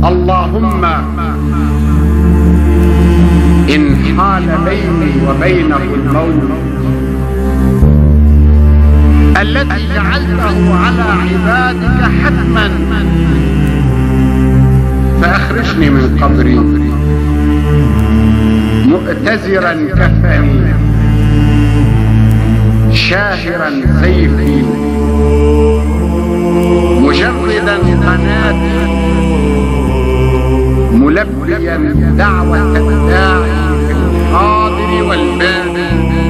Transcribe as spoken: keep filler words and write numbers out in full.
اللهم إن حال بيني وبينه الموت الذي جعلته على عبادك حتما فأخرجني من قبري مؤتزرا كفني شاهرا سيفي مجردا قناتي ملبيا دعوة الداعي في الحاضر والبادئ